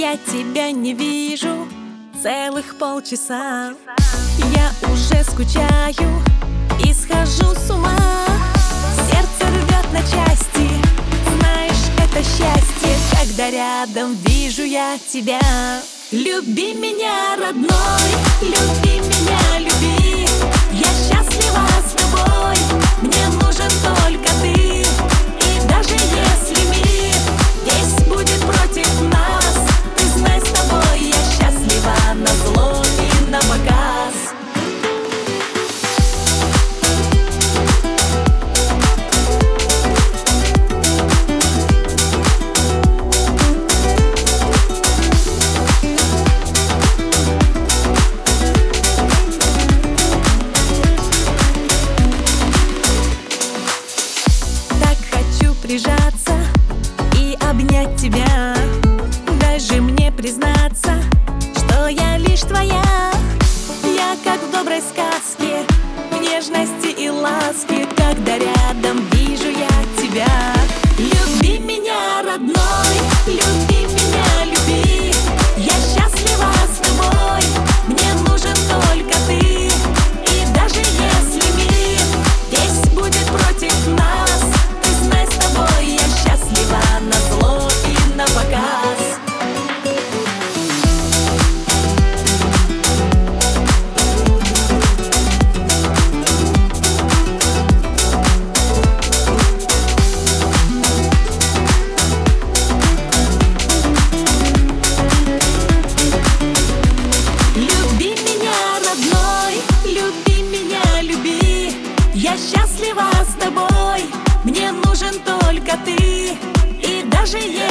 Я тебя не вижу целых полчаса. Я уже скучаю и схожу с ума. Сердце рвет на части, знаешь, это счастье, когда рядом вижу я тебя. Люби меня, родной, люби меня, люби. Я счастлива с тобой, мне нужен только ты. И даже если мир весь будет против нас, ты знай, с тобой я счастлива назло и напоказ. Прижаться и обнять тебя. Дай же мне признаться, что я лишь твоя. Я как в доброй сказке, в нежности и ласке, когда рядом вижу я тебя. Люби меня, родной, люби меня, люби. Я счастлива с тобой, мне нужен только ты. И даже если мир весь будет против нас, я счастлива назло и напоказ. Люби меня, родной, люби меня, люби. Я счастлива с тобой, мне нужен только ты. И даже